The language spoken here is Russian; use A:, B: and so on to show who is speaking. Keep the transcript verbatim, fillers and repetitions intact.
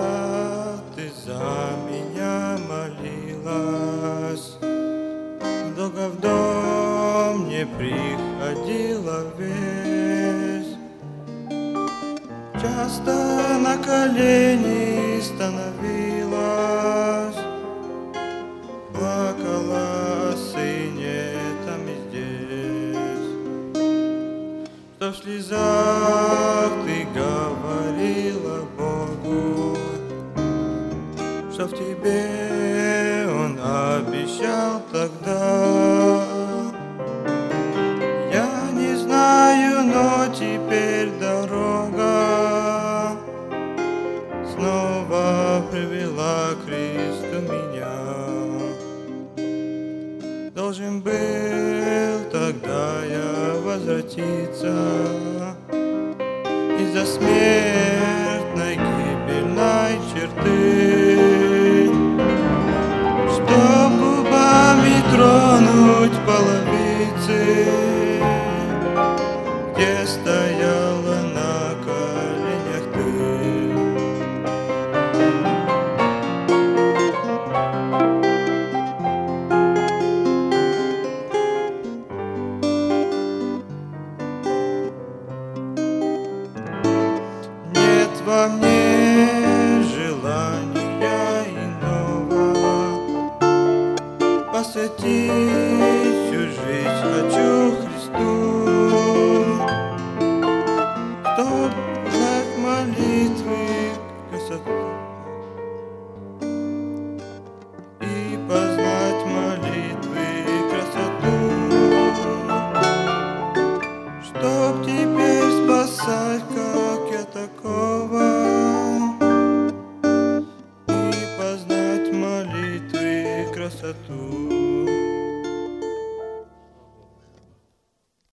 A: ты за меня молилась, долго в дом не приходила весть, часто на колени становилась, плакала о сыне там и здесь, что в слезах ты говорила Богу, что в тебе Он обещал тогда. Я не знаю, но теперь дорога снова привела к Христу меня. Должен был тогда я возвратиться из-за смертной гибельной черты, чтоб губами тронуть половицы, где стояла на коленях ты. Нет во мне желания иного, посвятить всю жизнь хочу Христу, чтоб знать молитвы красоту и познать молитвы красоту, чтоб теперь спасать, как я такого, и познать молитвы красоту.